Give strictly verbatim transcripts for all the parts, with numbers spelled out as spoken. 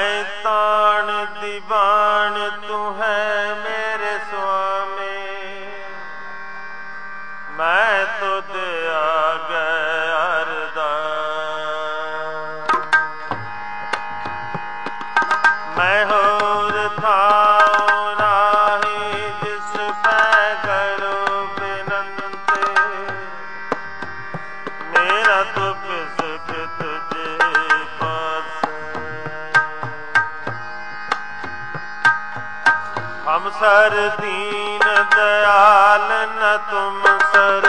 मैं ताण दीवान तू है मेरे स्वामी, मैं तुद आ गया अरदास। मैं होर थाऊं नाही जिस पै करो बिनंते, मेरा दुख सुख तुझे पास। हम सर दीन दयाल न तुम सर,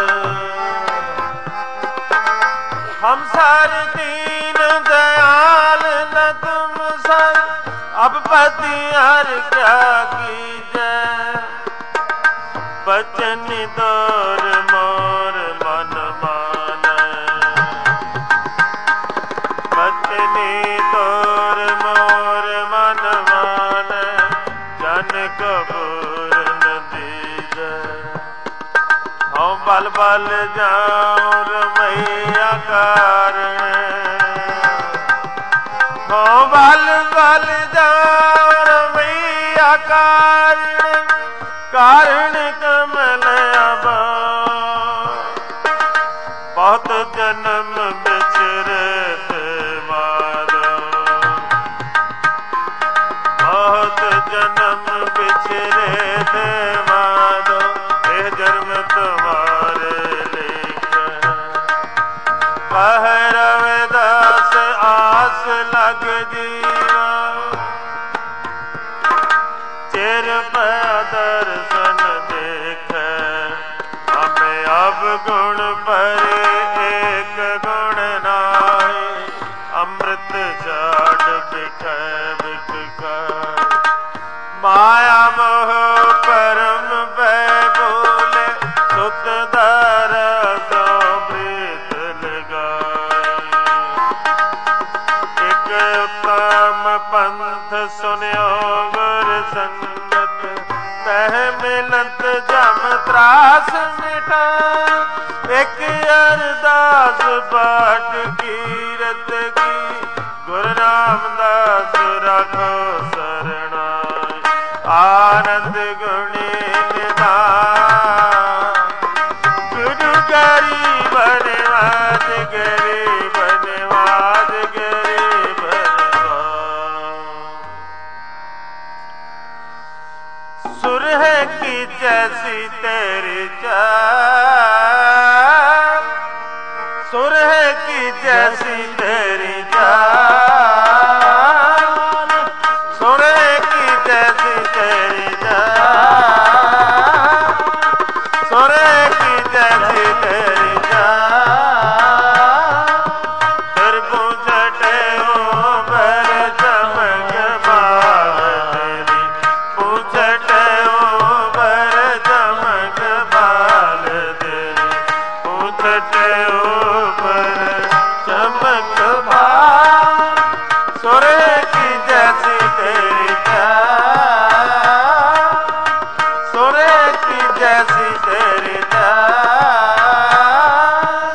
हम सर दीन दयाल न तुम सर। अब पति हर क्या कीजै, बचन दौर मोर मन मानै। बचनी दौर मोर मन मानै, जन कबूर न दीजै। हूँ बल बल जाऊं रमैया कारण, हूँ बल बल जाऊं रमैया कारण। कारण कमल अबा बहुत जन्म बिछड़त मारो, बहुत जन्म बिछड़त मारो। ये जन्म तुम्हारे लिखे, कह रविदास आस लग जीवा। चिर पे दर्शन देखे, हमें अब गुण पर एक गुण नाहि। अमृत छाड़ बिखै बिखै, माया मोह परम बोले। सुत दर सो प्रीत लगाई, एक उत्तम पंथ सुनियो गुर संगत। तह मिलत जम त्रास मिटा, एक अरदास बाट कीरत की। गुरु रामदास राखो शरणाई, आनंद गुणी निधान। गुरु गरीब निवाज गरीब निवाज गरीब निवाज। सुर है कि जैसी तेरी चाल, सुर है कि जैसी तेरी चाल। सुर है कि जैसी तेरी चाल, सुर है कि जैसी तेरी चाल। फिर पूछते हो बर चमक बाल तेरी, पूछते हो बर चमक बाल तेरी। पूछते हो बर चमक बाल, सुर की जैसी तेरी चाल। सुर की जैसी तेरी चाल।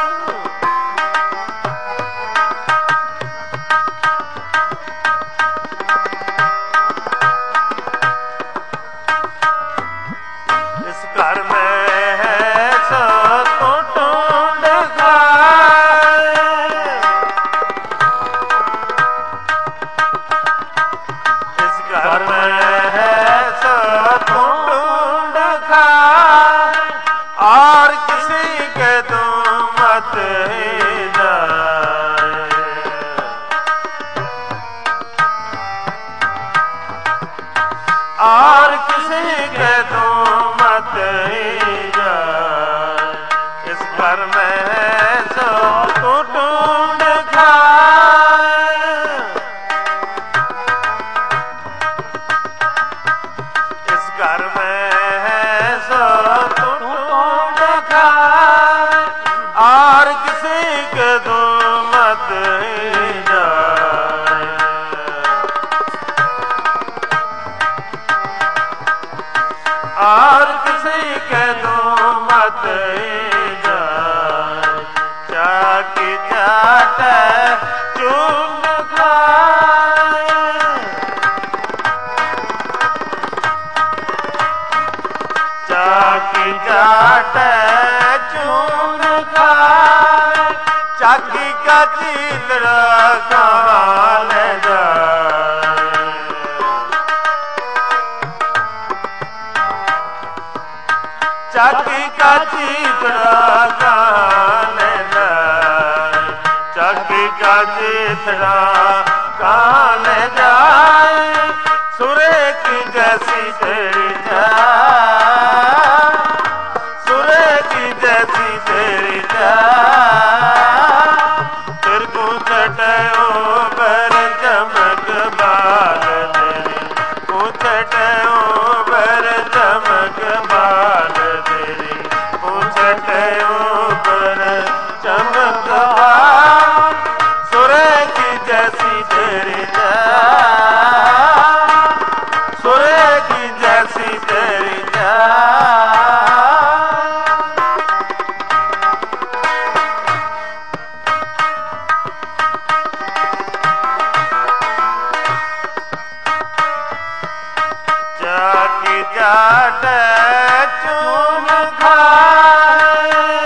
इस घर में है सो तो ढूंढ खाए, इस घर में है सो तो ढूंढ खाए। और किसी के तुम मत ही जाए, और किसी के तुम मत ही जाए। इस घर में है सो तो ढूंढ खाए, इस घर में है सो तो ढूंढ खाए। और किसी के तुम मत ही जाए, और किसी के तुम मत ही जाए। चाकी चाट चून खाए, जाटे चून खाए चाकी का चीतरा कहाँ ले जाए। चाकी का चीतरा कहाँ ले जाए। चाकी का चीतरा कहाँ ले जाए। सुरे की जैसी तेरी जान, सुरे की जैसी तेरी जान। तेरे को चटे ऊपर चमक बाल तेरी, को चटे ऊपर चमक बाल तेरी, को चटे ऊपर चमक बाल। सुरे की जैसी तेरी जान, सुरे की जैसी तेरी जान। चाकी जाटे चून खाए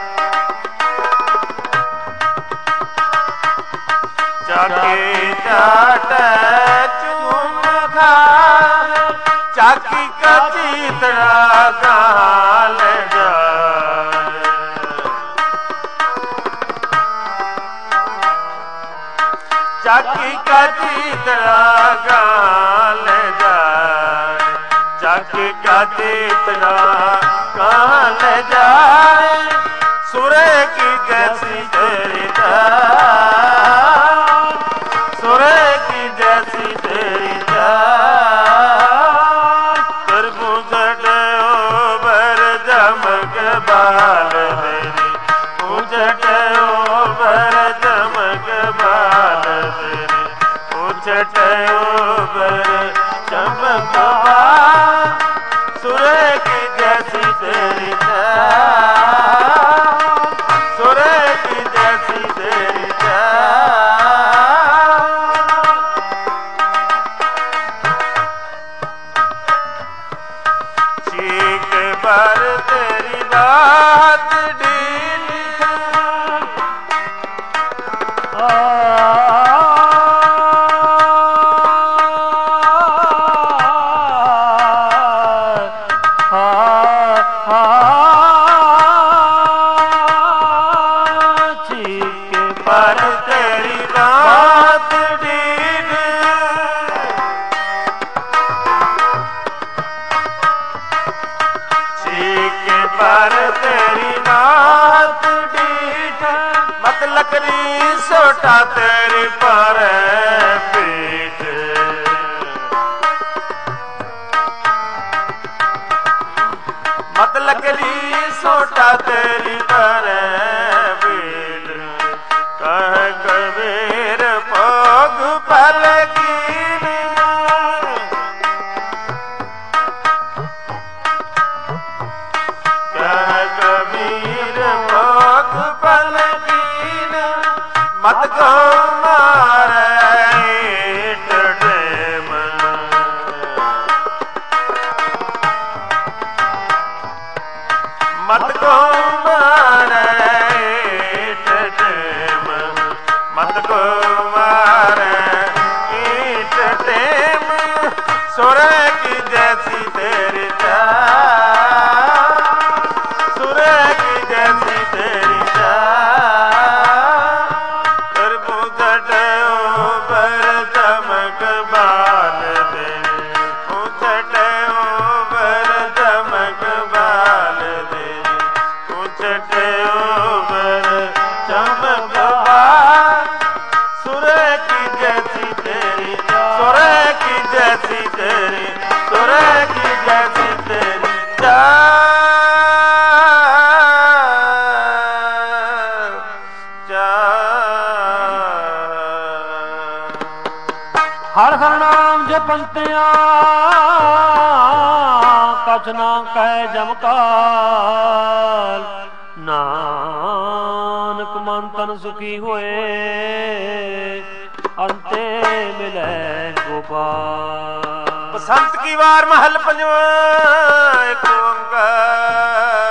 चाकी जाटे चून खाए चाकी का चीतरा कहाँ ले जाए। चाकी का चीतरा कहाँ ले जाए। चाकी का चीतरा कहाँ ले जाए। सुरे की जैसी तेरी जान, सुरे की जैसी तेरी जान। तेरे को चटे ऊपर चमक बाल तेरी, को चटे ऊपर चमक बाल तेरी, को चटे ऊपर चमक बाल। सुरे की जैसी तेरी जान, सुरे की जैसी तेरी जान। चीख पर तेरी बात ढीली पर तेरी बात ढीठ। चीख पर तेरी बात ढीठ। मत लकड़ी सोटा तेरी पर पीठ। मत लकड़ी सोटा तेरी पर पीठ। कह कबीर भोग पल कीन। कह कबीर भोग पल कीन। मत को मारे ईट टेम। मत को मारे ईट टेम। मत को मारे ईट टेम। सुरे की जैसी तेरी जान, सुरे की जैसी तेरी जान। तेरे को चटे ऊपर चमक बाल तेरी, को चटे ऊपर चमक बाल तेरी, को चटे ऊपर चमक बाल। सुरे की जैसी तेरी, सुरे की जैसी तेरी, सुरे की जैसी तेरी जान। हर हर नाम जपंतिया कछ ना कह जमकाल। नानक मन तन सुखी होए अंते मिले गोपाल। बसंत की बार महल पंजवा एक ओंकार।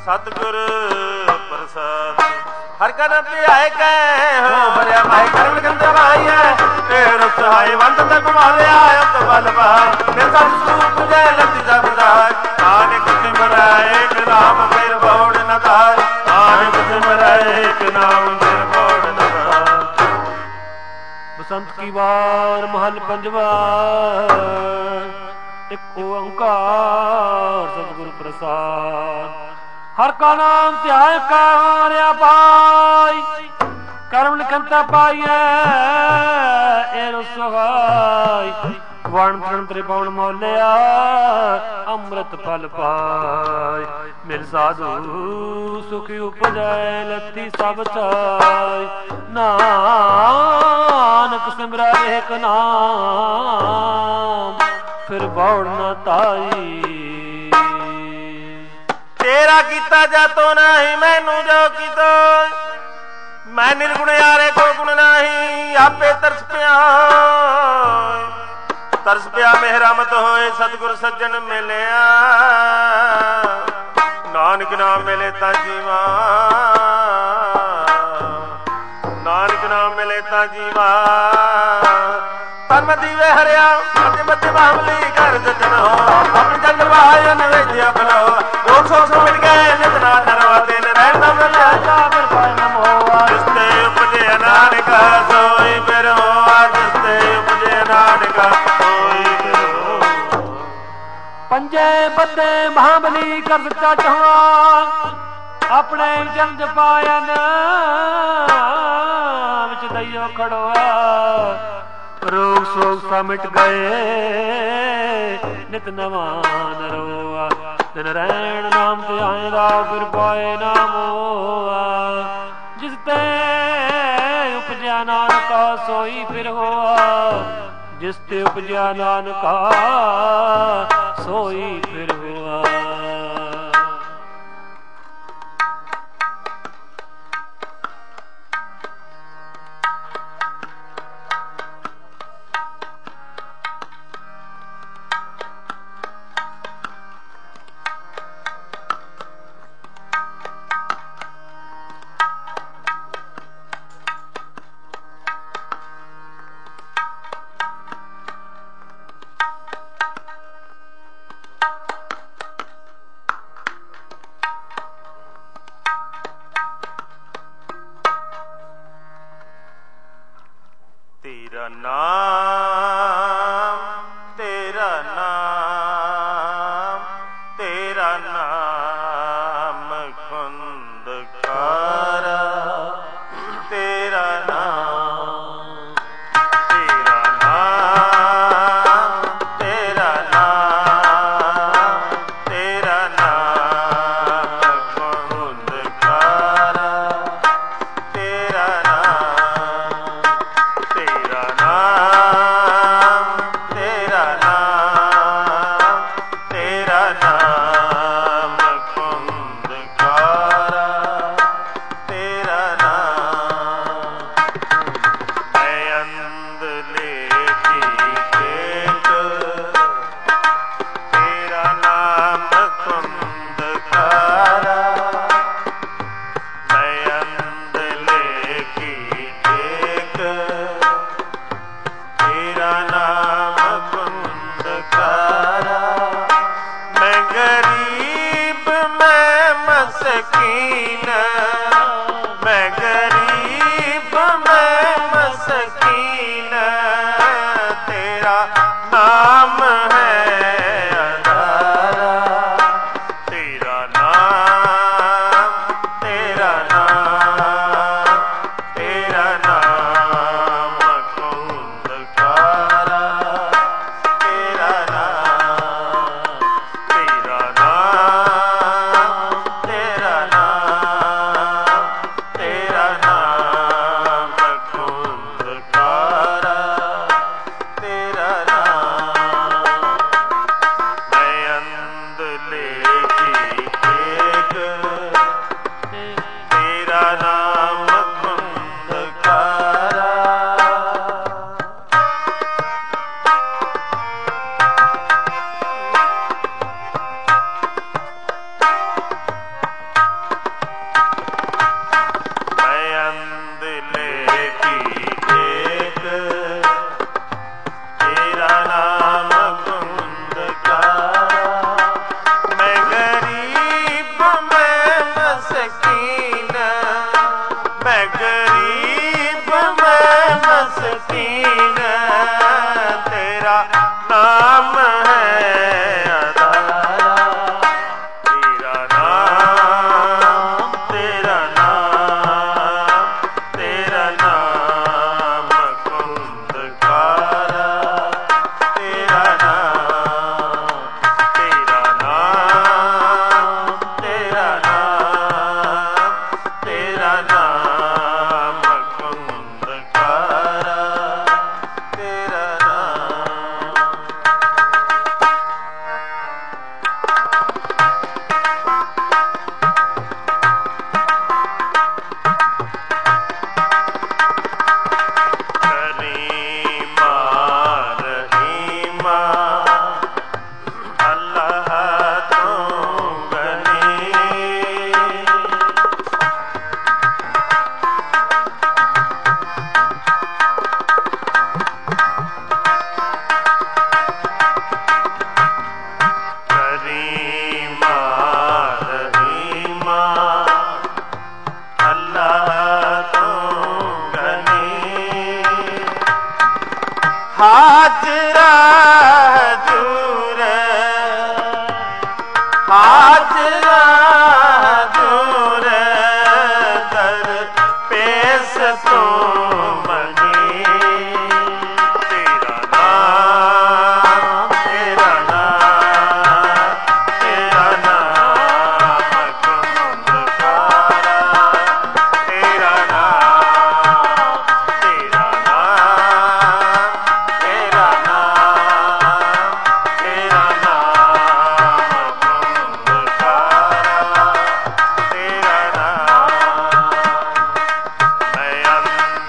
ਸਤਿਗੁਰ ਪ੍ਰਸਾਦ ਹਰ ਕਾ ਨਾਮ ਧਿਆਏ ਕੈ ਹੋ ਭਰਿਆ ਮਾਈ ਕਰਮ ਗੰਦਾ ਭਾਈ ਹੈ ਤੇਰਾ ਸਹਾਈ ਵੰਦ ਤੇ ਕਮਾਲਿਆ ਅੰਤ ਬਲ ਭਾਈ ਮੇਰੇ ਸਤ ਸਰੂਪ ਜੈ ਲਤੀ ਜਬ ਜਾਇ ਨਾਨਕ ਸਿਮਰੈ ਏਕ ਨਾਮ ਫਿਰ ਬੋੜ ਨ ਧਾਇ ਨਾਨਕ ਸਿਮਰੈ ਏਕ ਨਾਮ ਫਿਰ ਬੋੜ ਨ ਧਾਇ। ਬਸੰਤ ਕੀ ਵਾਰ ਮਹਲ ਪੰਜਵਾ ਇੱਕ ਓੰਕਾਰ ਸਤਿਗੁਰ ਪ੍ਰਸਾਦ ਹਰ ਕਾ ਨਾਮ ਧਿਆਇ ਕੈ ਹਾਰਿਆ ਪਾਈ ਕਰਮ ਲਿਖੰਤਾ ਪਾਈਐ ਏਰੋ ਸਹਾਈ ਵਣ ਤਰਨ ਤਰੇ ਪਵਨ ਮੋਲਿਆ ਅੰਮ੍ਰਿਤ ਫਲ ਪਾਈ ਮਿਲ ਸਾਧੂ ਸੁਖੀ ਉਪਜੈ ਲੱਤੀ ਸਭ ਚਾਈ ਨਾਨਕ ਸਿਮਰੈ ਏਕ ਨਾਮ ਫਿਰ ਬੌੜ ਨ ਤਾਈ। ਤੇਰਾ ਕੀਤਾ ਜਾਤੋ ਨਹੀਂ ਮੈਨੂੰ ਜੋ ਕੀਤਾ ਮੈਂ ਨਿਰਗੁਣ ਯਾਰੇ ਕੋ ਗੁਣ ਨਹੀਂ ਆਪੇ ਤਰਸ ਪਿਆ ਤਰਸ ਪਿਆ ਮਿਹਰਮਤ ਹੋਏ ਸਤਿਗੁਰ ਸੱਜਣ ਮਿਲਿਆ ਨਾਨਕ ਨਾਮ ਮਿਲੇ ਤਾਂ ਜੀਵਾ ਨਾਨਕ ਨਾਮ ਮਿਲੇ ਤਾਂ ਜੀਵਾ ਤਨ ਮੈਂ ਦੀਵੇ ਹਰਿਆ ਅਤੇ ਮੱਥੇ ਬਾਹਮਲੀ ਕਰ ਜਨ ਹੋ ਆਪਣੀ ਜਨ ਵਾਇ ਨਵੇਦਿਆ ਬਲੋ ਦੋ ਸੌ ਸੌ ਮਿਲ ਗਏ ਨਿਤਨਾ ਨਰਵਾ ਤੇ ਨਰੈਣ ਦਾ ਮਿਲਿਆ ਜਾ ਫਿਰ ਪਾਇ ਨਮ ਹੋਆ ਜਿਸ ਤੇ ਉਪਜੇ ਨਾਨਕ ਸੋਈ ਫਿਰ ਹੋਆ ਜਿਸ ਤੇ ਉਪਜੇ ਨਾਨਕ ਸੋਈ ਫਿਰ ਹੋਆ। ਪੰਜੇ ਬੱਦੇ ਮਹਾਬਲੀ ਕਰ ਸੱਚਾ ਚਾਹਾਂ ਆਪਣੇ ਜਨ ਜਪਾਇਨ ਵਿੱਚ ਦਈਓ ਖੜੋਆ ਰੋਗ ਸੋਗ ਸਾ ਮਿਟ ਗਏ ਨਿਤ ਨਵਾਂ ਨਰੋਆ ਦਿਨ ਰਹਿਣ ਨਾਮ ਤੇ ਆਏ ਦਾ ਫਿਰ ਪਾਏ ਨਾਮ ਹੋਆ ਜਿਸ ਤੇ ਉਪਜਿਆ ਨਾਨਕਾ ਸੋਈ ਫਿਰ ਹੋਆ ਜਿਸ ਤੇ ਉਪਜਿਆ ਨਾਨਕਾ ਸੋਈ ਫਿਰ ਹੋਆ। ਤੇਰਾ ਨਾਮ ਤੇਰਾ ਨਾਮ ਤੇਰਾ ਨਾਮ ਖੁੰਦਕਾਰਾ ਤੇਰਾ ਨਾਮ ਤੇਰਾ ਨਾਮ ਤੇਰਾ ਨਾਮ ਤੇਰਾ ਨਾਮ ਖੁੰਦਕਾਰਾ ਤੇਰਾ ਨਾਮ ਤੇਰਾ ਨਾਮ ਤੇਰਾ ਨਾਮ ਤੇਰਾ ਨਾਮ ਖੁੰਦਕਾਰਾ ਤੇਰਾ ਨਾਮ ਮੈਂ ਅੰਦਲੇ ਕੀ ਕੇਟ ਤੇਰਾ ਨਾਮ ਖੁੰਦਕਾਰਾ ਮੈਂ ਅੰਦਲੇ ਕੀ ਟੇਕ ਤੇਰਾ ਨਾਮ ਖੁੰਦਕਾਰਾ ਮੈਂ ਗਰੀਬ ਮੈਂ ਮਸਕੀਨ ਮੈਂ ਗਰੀਬ ਮੈਂ ਮਸਕੀਨ ਤੇਰਾ ਨਾਮ ਹੈ ਅਦਾਰਾ ਤੇਰਾ ਨਾਮ ਤੇਰਾ ਨਾਮ ਤੇਰਾ ਨਾਮ ਖੁੰਦਕਾਰਾ ਤੇਰਾ ਨਾਮ ਤੇਰਾ ਨਾਮ ਤੇਰਾ ਨਾਮ ਤੇਰਾ ਨਾਮ ਖੁੰਦਕਾਰਾ ਤੇਰਾ ਨਾਮ तेरा नाम है आधारा, तेरा नाम, तेरा नाम, तेरा नाम कुंदकारा, तेरा नाम, तेरा नाम, तेरा नाम, तेरा नाम कुंदकारा, तेरा नाम। करीमा रहीमा अल्लाह तो गनी, करीमा रहीमा अल्लाह तो गनी, हाजरा हजूर, हाजरा हजूर दर पेश तो मनी, तेरा नाम, तेरा नाम, तेरा नाम कुंदकारा, तेरा नाम, तेरा नाम, तेरा नाम, तेरा नाम कुंदकारा, तेरा नाम। मैं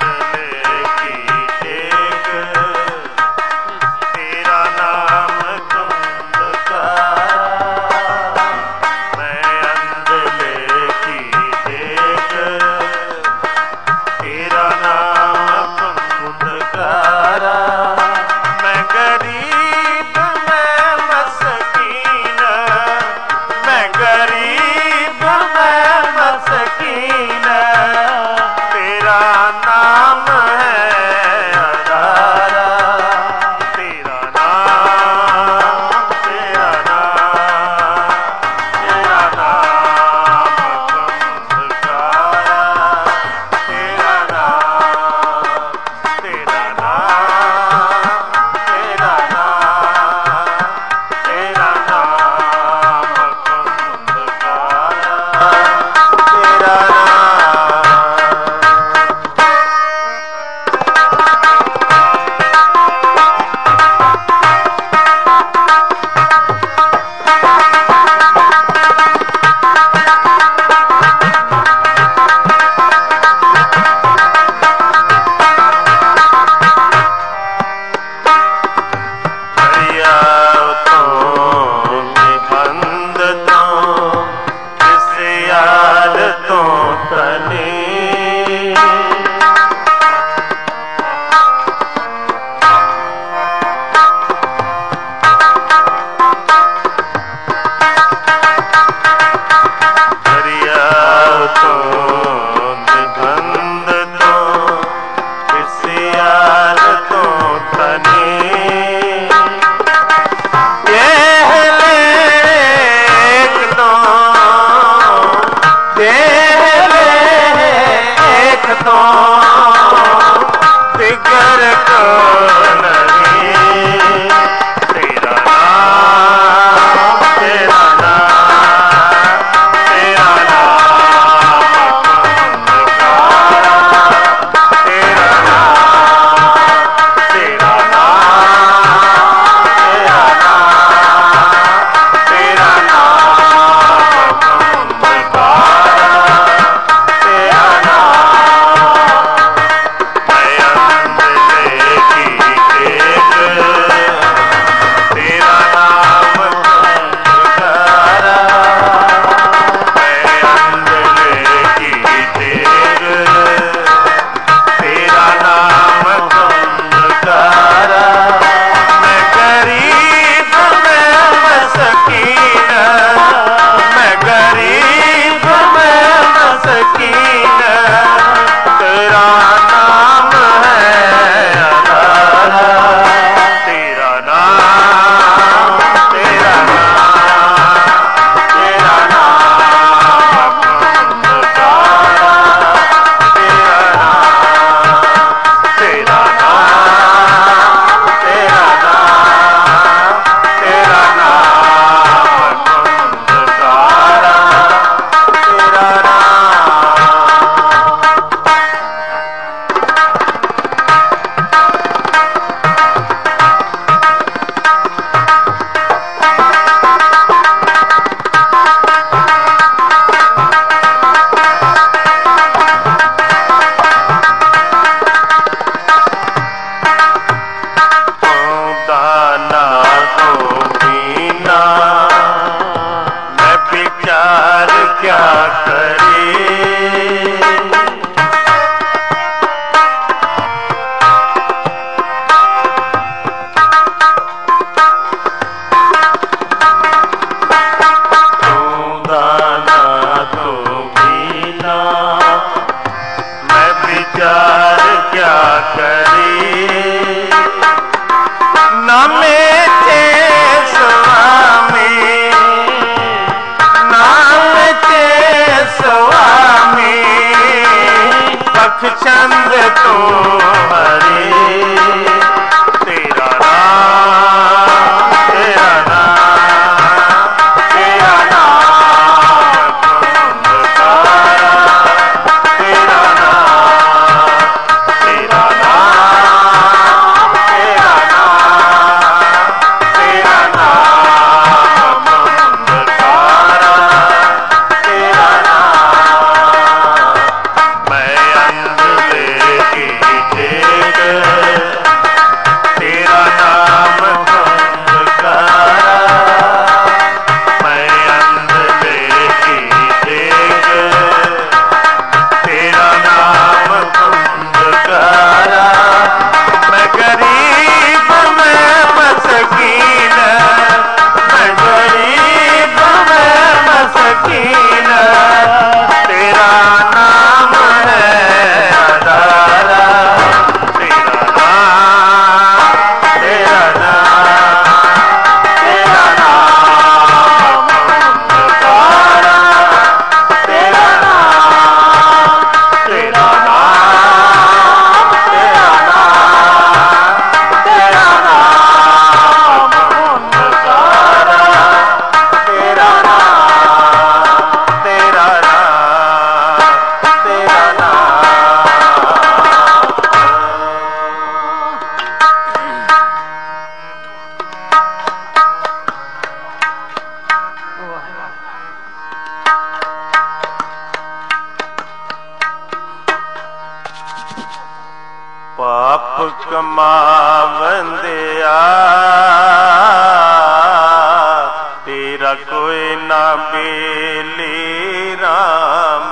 तेरा कोई ना बेली राम।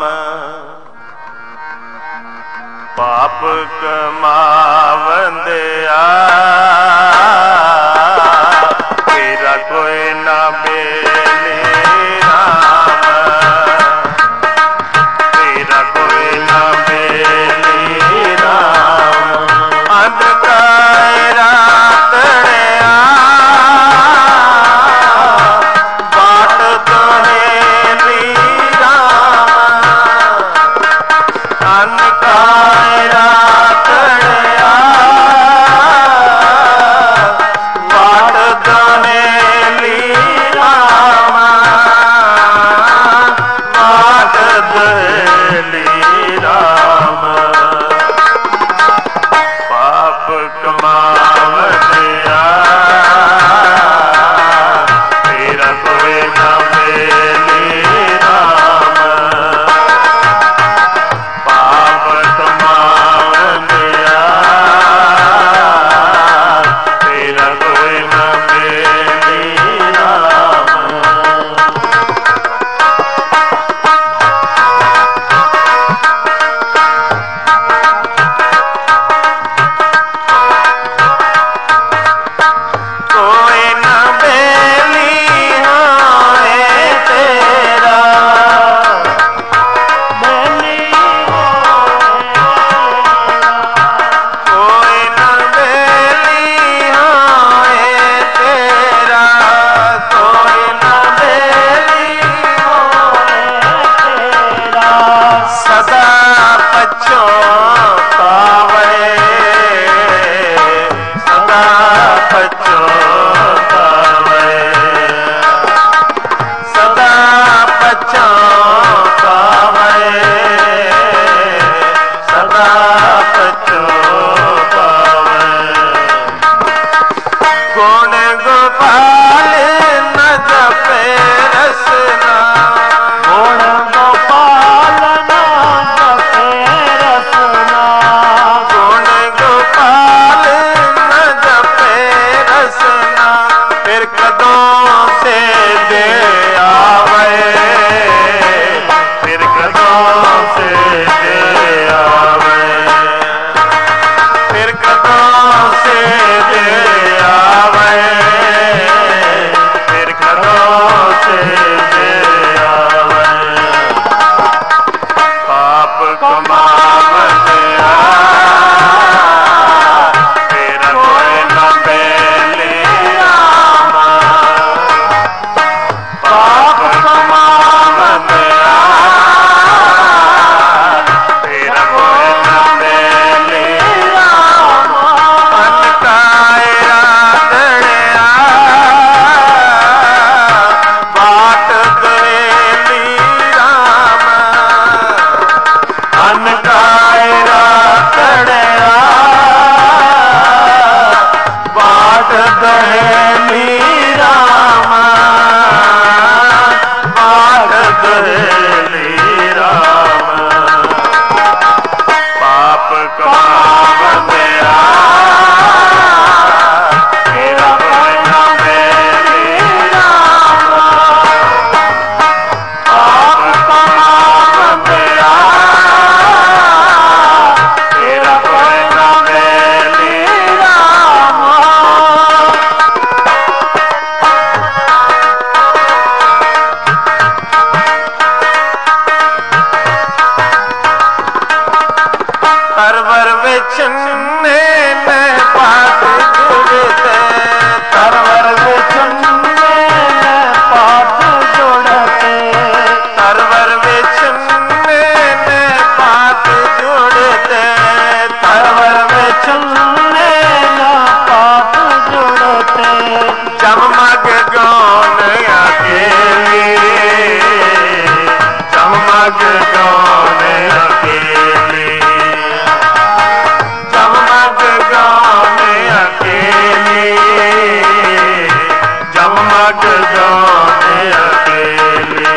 पाप कमावंदिया तेरा कोई ना बेली राम। तेरा कोई ना बेली राम। अंधकार रातड़िया बाट दोहेली राम। अंधकार रातड़िया बाट दोहेली राम। बाट दोहेली राम। पाप कमावदिया तेरा कोई ना बेली राम। पाप कमावदिया तेरा कोई ना बेली राम। कोई न बेली होए तेरा। बेली कोई न बेली होए तेरा। कोई न बेली होए तेरा। सदा पछोतावे सदा पछोतावे। सदा पछोतावे सदा पछोतावे। गुण गोपाल न जपे रसना। गुण गोपाल न जपे रसना। गुण गोपाल न जपे रसना। फिर कदों से दे आवे। फिर कदों से दे आवे। फिर कदों से दे आवे। फिर कदों से दे आवे। पाप कमावदिया तेरा कोई ना बेली राम। पाप कमावदिया तेरा कोई ना बेली राम। अंधकार रातड़िया बाट दोहेली राम। अंधकार रातड़िया बाट दोहेली राम। बाट दोहेली राम। पाप कमावदिया तेरा कोई ना बेली राम। पाप कमावदिया तेरा कोई ना बेली राम। तरवर बिछने ने पात जुड़ते। तरवर बिछने ने पात जुड़ते। तरवर बिछने ने पात जुड़ते। तरवर बिछने ने पात जुड़ते। जगमग गौन अकेली। जगमग गौन अकेली। जगमग गौन अकेली। जगमग गौन अकेली।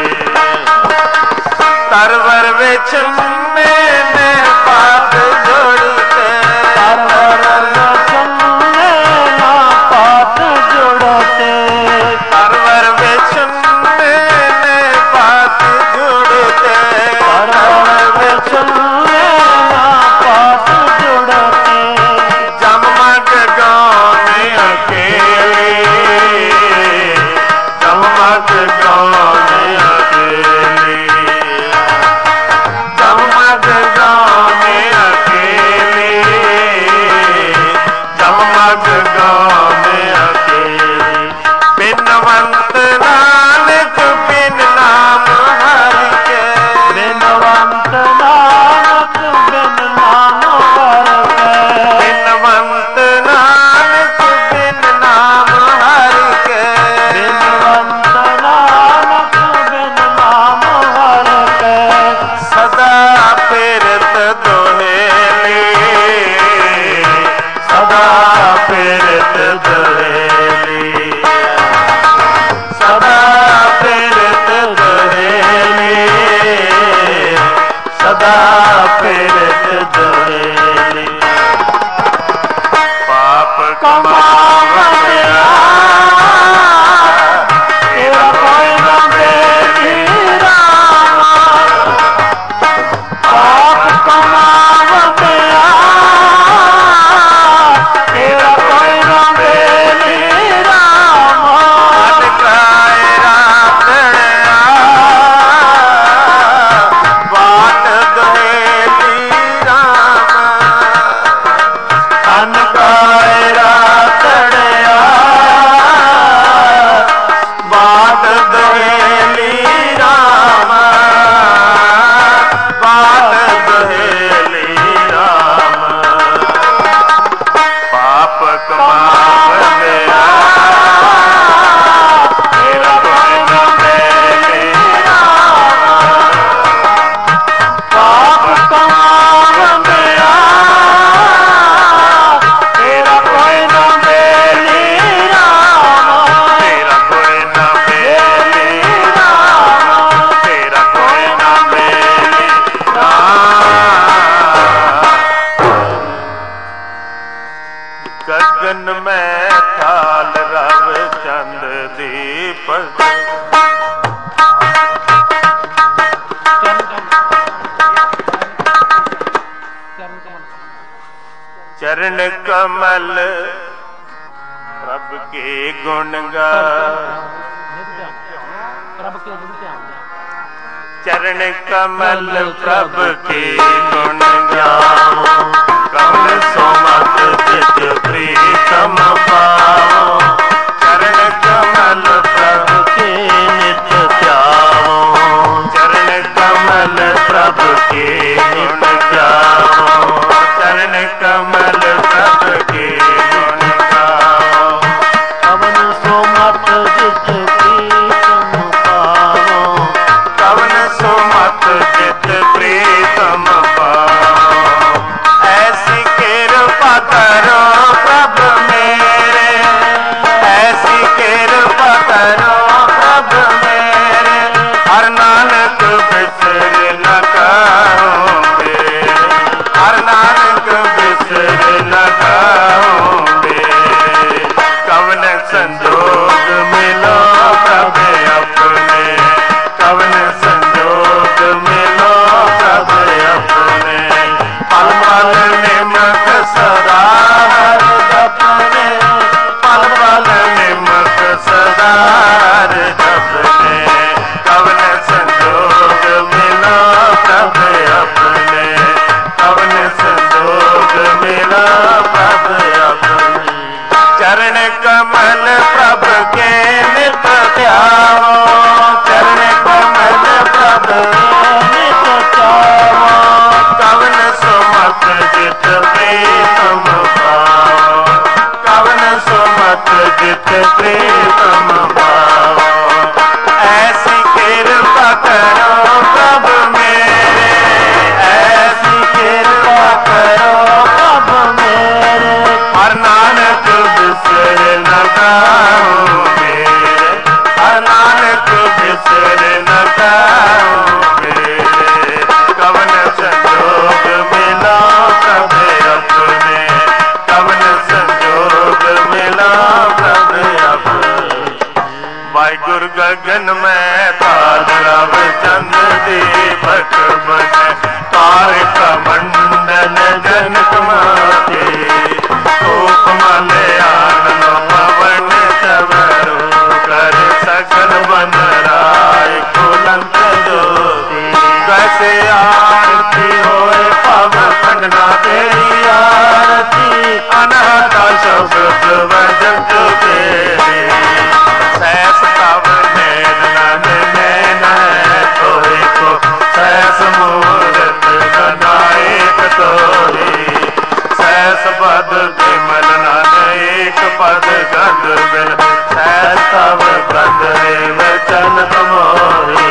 तरवर बिछने में पात जोड़ते। तरवर बिछने में ਵੰਡਿਆ ਤੇਰਾ ਕੋਈ ਨਾ ਬੇਲੀ ਰਾਮਾ ਪਾਪ ਕਮਾ ਵੰਡਿਆ ਤੇਰਾ ਕੋਈ ਨਾ ਬੇਲੀ ਰਾਮਾ ਅਨਕਾਇ ਰਾਤੜਿਆ ਬਾਟ ਗਹੇਲੀ ਰਾਮ ਅਨਕਾਇ ਰਾਤੜਿਆ ਬਾਟ ਗਹੇਲੀ ਰਾਮ ਬਾਟ ਗਹੇਲੀ ਰਾਮ ਪਾਪ ਕਮਾਵਿਆ ਤੇਰਾ ਕੋਈ ਨਾ ਬੇਲੀ ਪਾਪ ਕਮਾਵਿਆ ਤੇਰਾ ਕੋਈ ਨਾ ਬੇਲੀ ਰਾਮਾ ਤੇਰਾ ਕੋਈ ਨਾ ਬੇਲੀ ਤੇਰਾ ਕੋਈ ਨਾ ਬੇਲੀ ਗਗਨ ਮੈਂ ਤਾਲ ਰਵ ਚੰਦ ਦੀਪਕ चरण कमल प्रभ के गुण गा चरण कमल प्रभ के गुण गाओ कमल सोमत चित प्रीतम पाओ चरण कमल प्रभ के नित्य ध्याओ चरण कमल प्रभ के गुण गाओ चरण कमल प्रभ के गुण गाओ कवन सोमत जित प्रीतम पावो कवन सुमत चित प्रीतम पाओ ऐसी कृपा करो प्रभ मेरे ऐसी कृपा करो प्रभ मेरे हर नानक बिसर न करो मेरे हर नानक बिसर न करो मेरे कवन संजोग मिलो प्रभ अपने कवन संजोग मिलो प्रभ अपने पल पल निमक सदा हर जपने पल पल निमक सदा हर जपने कवन संजोग मिलो प्रभ अपने कवन संजोग मिलो प्रभ अपने चरण कमल प्रभ के नित ध्याओ चरण कमल प्रभ के नित ध्याओ कवन सुमत जित प्रीतम पाओ कवन सुमत जित प्रीतम पाओ ऐसी कृपा करो प्रभ मेरे ऐसी कृपा करो प्रभ मेरे हर नानक बिसर न गाओ मेरे हर नानक बिसर न गाओ मेरे कवन संजोग मिला प्रभ अपने कवन संजोग मिला प्रभ अपने वाहिगुरु गगन में ताल रव चंद दीपक बने तारक मंडल जनक माते धूप मलयान पवन चवरो कर सकल बन राय कुलंत ज्योति कैसे आरती होए पवन खंडना तेरी आरती अनाथा शब्द वजत तेरी सैस तव नैन नन नैन तोहे को सैस मूरत नायक तोरी सैस पद विमल नन एक पद गंध बिन सैस तव गंध वचन मोही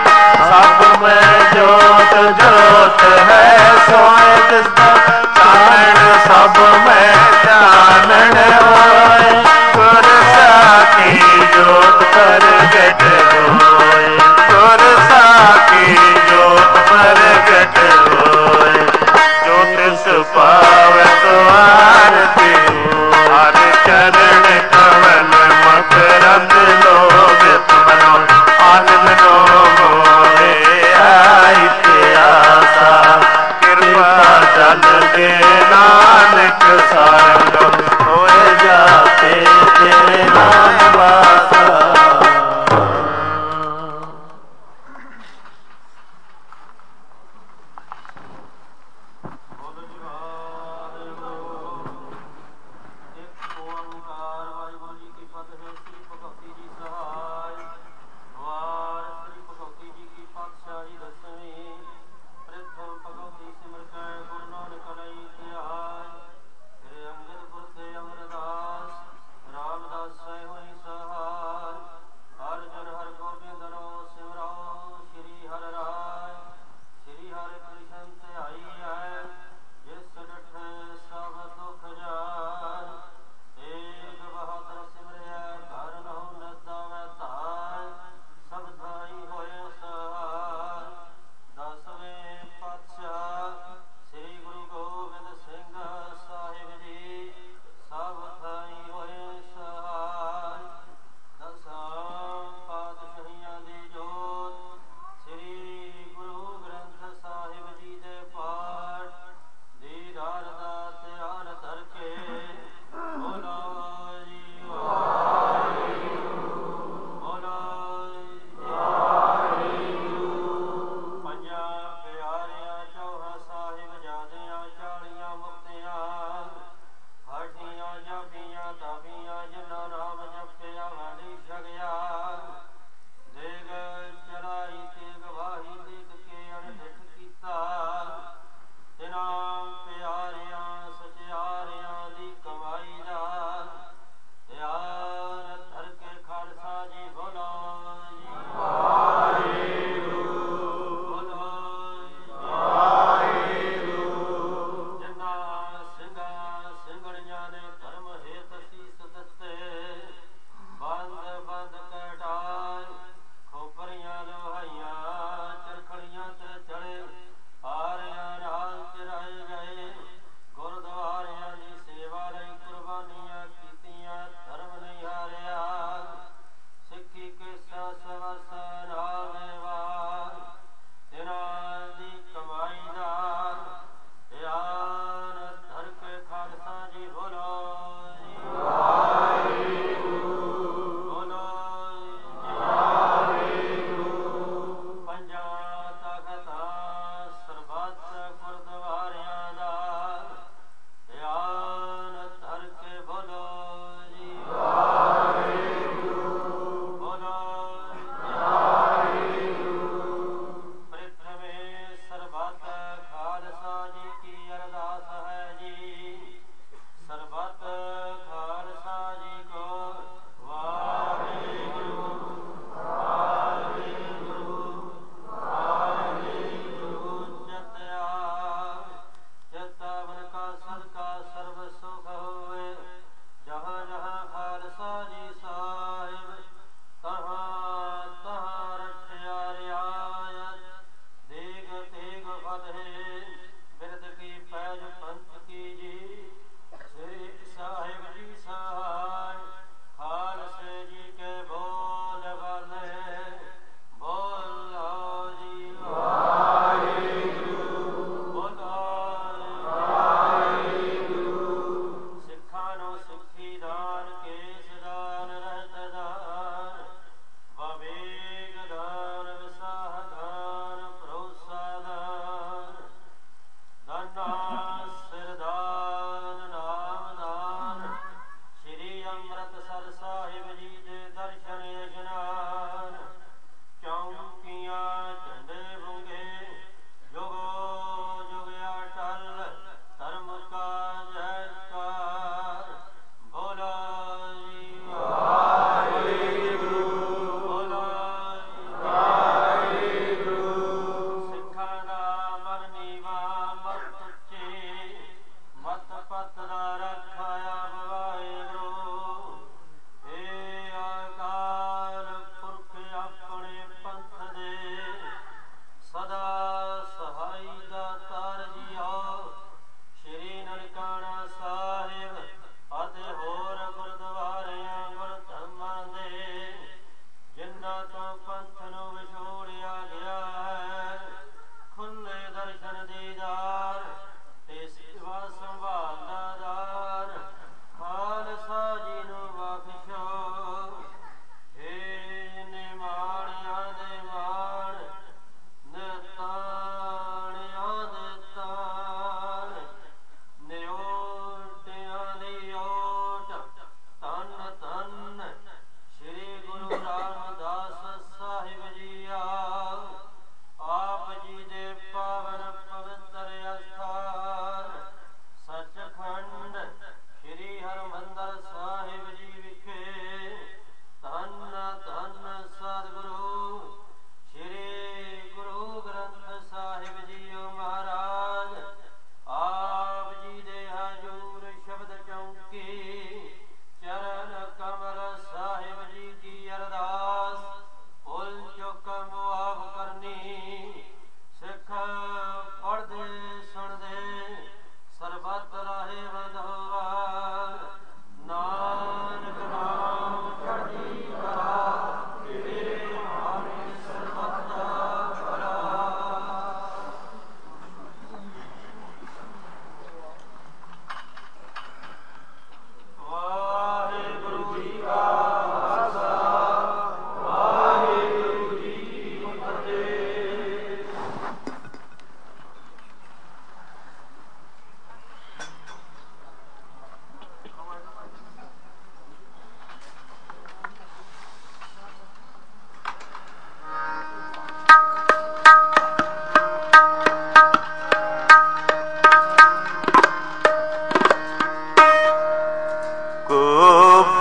सब में जोत जोत है सोए दिसता चानन सब में चानन होए गुर साखी जोत प्रगट होए गुर साखी जोत प्रगट होए जो तिस पावे तो आरती हर चरण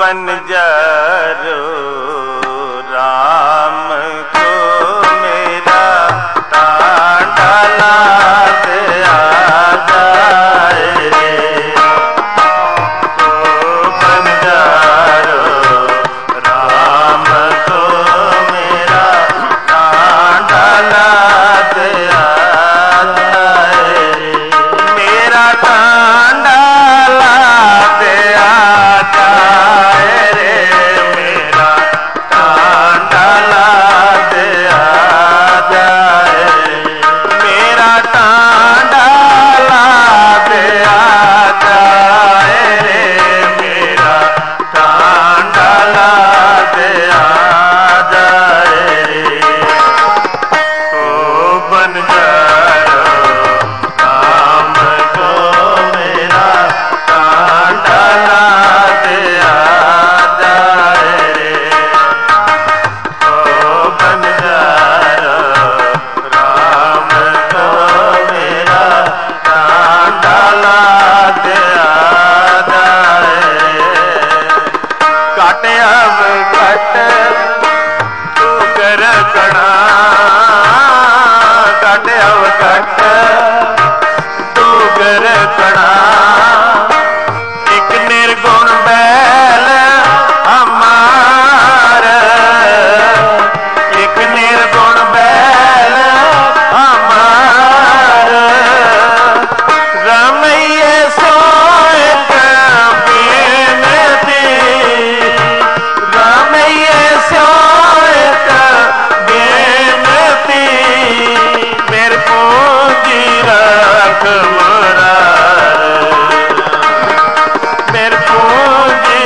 बंजारो राम को मेरा टांडा लाद आ जाए रे। ओ बंजारो राम को मेरा टांडा लाद आ जाए रे। मेरा टांडा लाद आ जाए रे। मेरा टांडा लाद आ जाए रे। मेरा टांडा लाद आ जाए रे। मेरा टांडा लाद आ जाए रे। ओ बंजारो राम को मेरा टांडा लाद आ जाए रे। ओ बंजारो राम को मेरा टांडा लाद आ जाए रे। काट अब कट तू कर कणा, काट अब कट तू कर कणा। एक निर्गुण बैल हमार, एक निर्गुण बैल हमार। रमैये सोएक बेनती, रमैये सोएक बेनती। मेरे पूंजी रख मुरार, मेरे पूंजी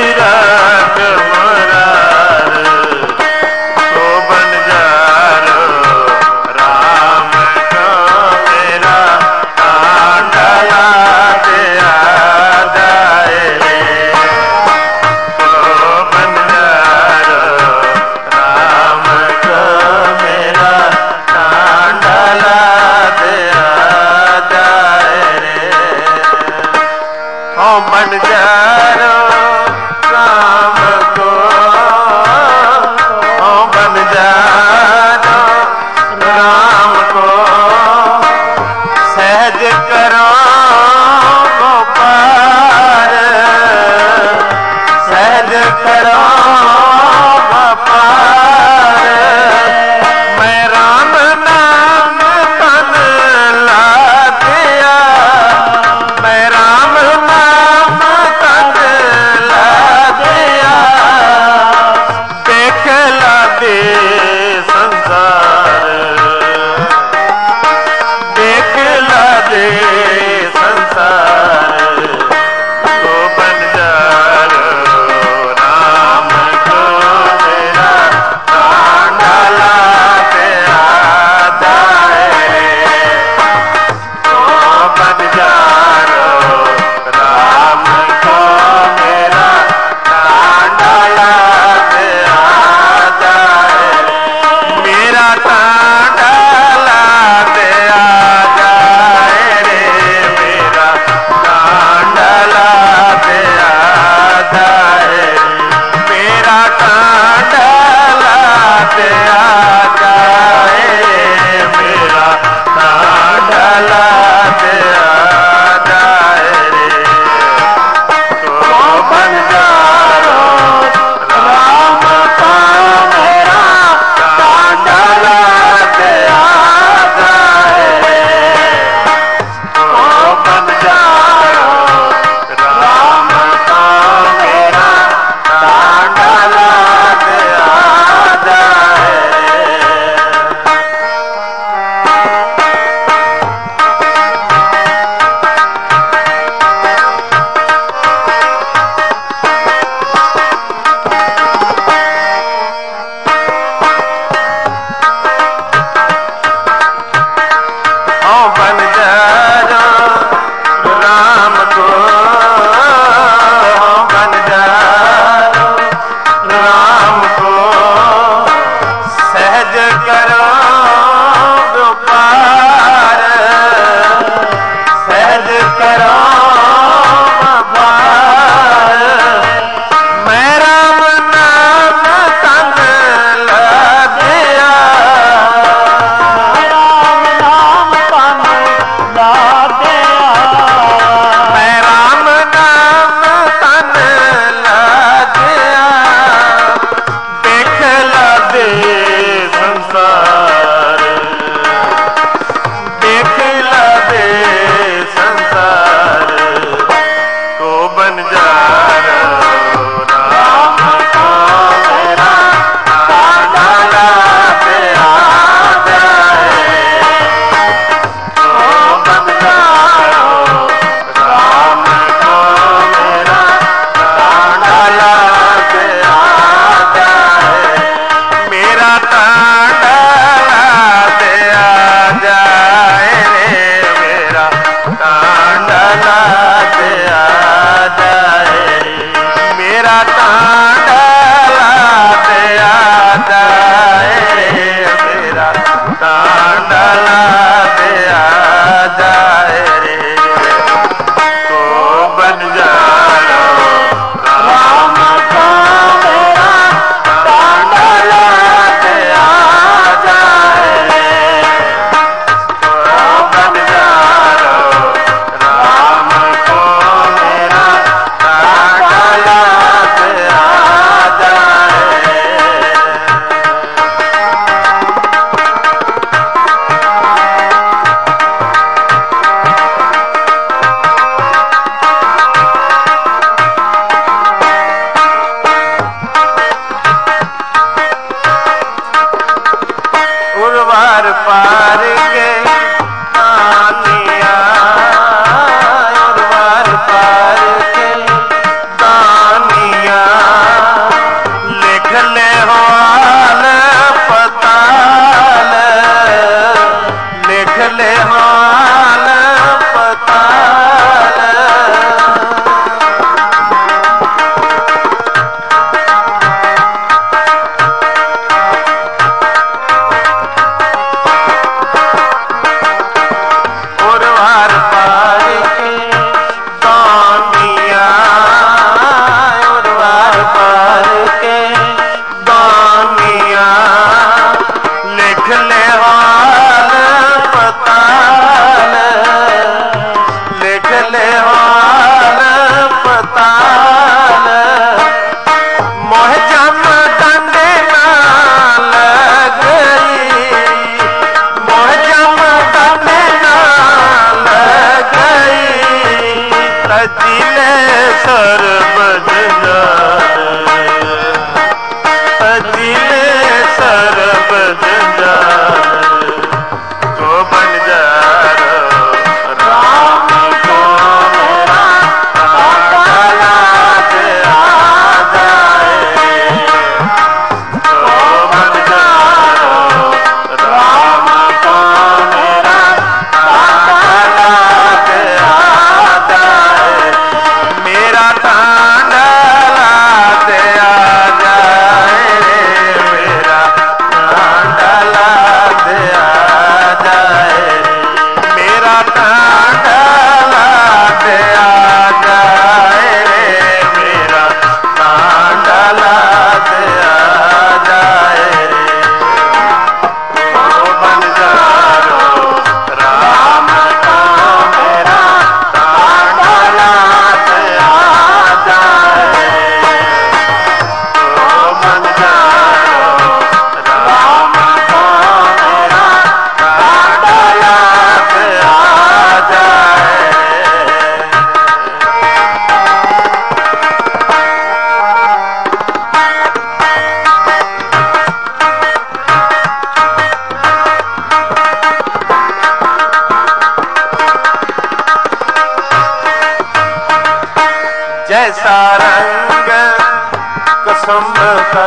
का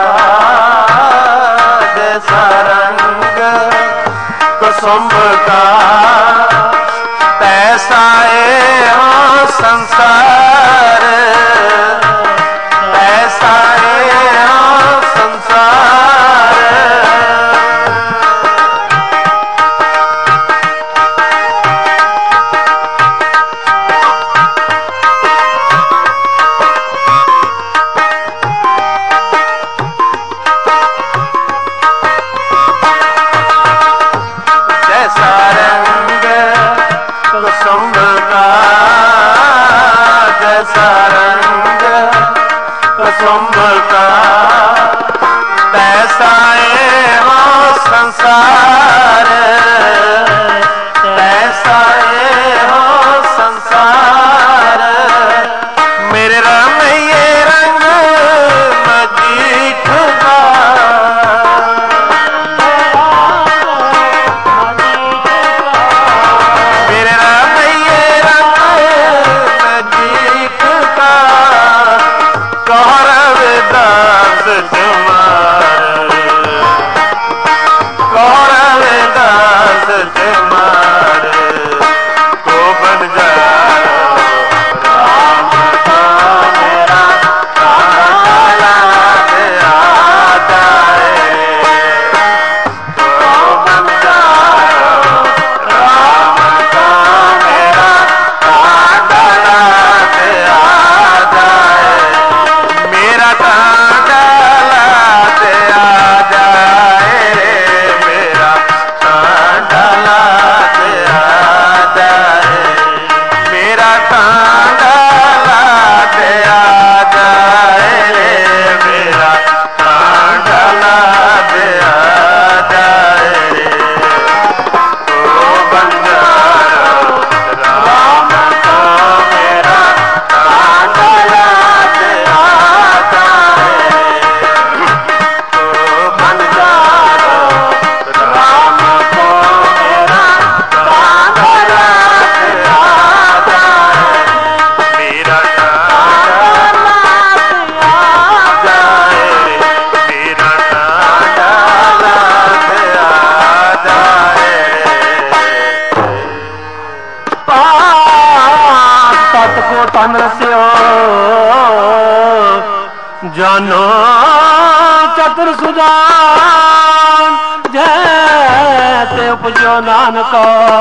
जैसा रंग कुसुम का तैसा ए हो संसार, तैसा ए हो संसार। तैसा ए हो संसार, तैसा ए हो संसार। मेरे रमैये रंग मजीठ का, मेरे रमैये रंग मजीठ का कौरव दास तुम्हार, कौरव दास तुम्हार को बन जाओ राम का मेरा काला आ जाए, को बन जाओ राम का मेरा काला आ जाए। मेरा कांडला से आ जाए, मेरा कांडला से आ जाए, मेरा कांडला से आ जाए, मेरा कांडला से आ जाए। तो बन जाओ राम का मेरा कांडला से आ जाए, तो बन जाओ राम को मेरा कांडला से आ जाए, मेरा कांडला से आ जाए, मेरा कांडला से आ जाए। तत को तन रस्यो जानो चतुर सुजान, जैसे उपजो नानका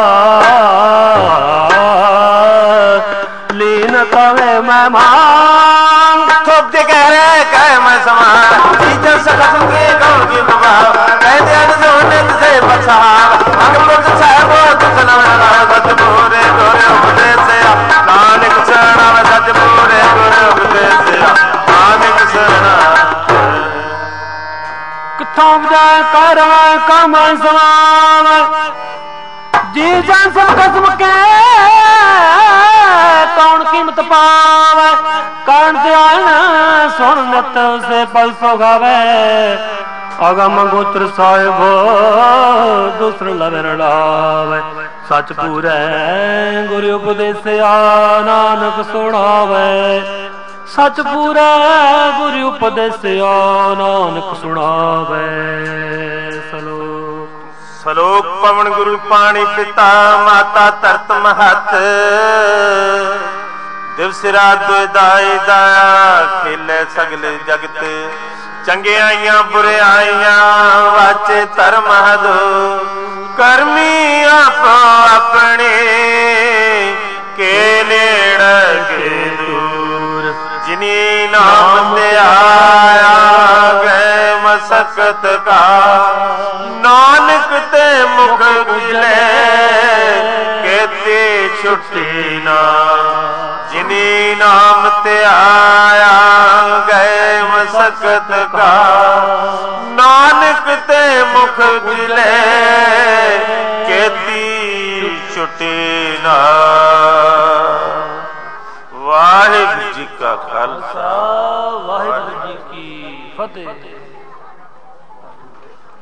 लीन कवे मेहमान। थोपते कह रहे कह मैं समान टीचर से खत्म के गाँव की प्रभाव कहते सोने से बचा अंग साहब सच पूरे गोरे उपदेश से नानक शरणा में सच पूरे गोरे उपदेश से नानक शरणा। किथों जाए कर काम समान जी जान सब कसम के कौन कीमत पावे, कौन ध्यान सुन नत से पल सोगावे। अगम गोत्र साहिब दूसर लवे रड़ावे, सच पूरे गुरु उपदेश नानक सुनावे, सच पूरे गुरु उपदेश नानक सुनावे। सलोक सलोक पवन गुरु पाणी पिता माता तरत महत, दिवस रात दाई दाया खेले सगले जगत। चंगियाइयां बुराइयां वाचे धर्म हदो, करमी आपो अपने के लेड़ के दूर। जिनी नाम ते आया गए मसकत का, नानक ते मुख गिले कहते छुट्टी ना। जिनी नाम ते आया गए मसकत का, नानक ते मुख गिले कहती छुट्टी ना। वाहिगुरू जी का खालसा, वाहिगुरू जी की फतेह।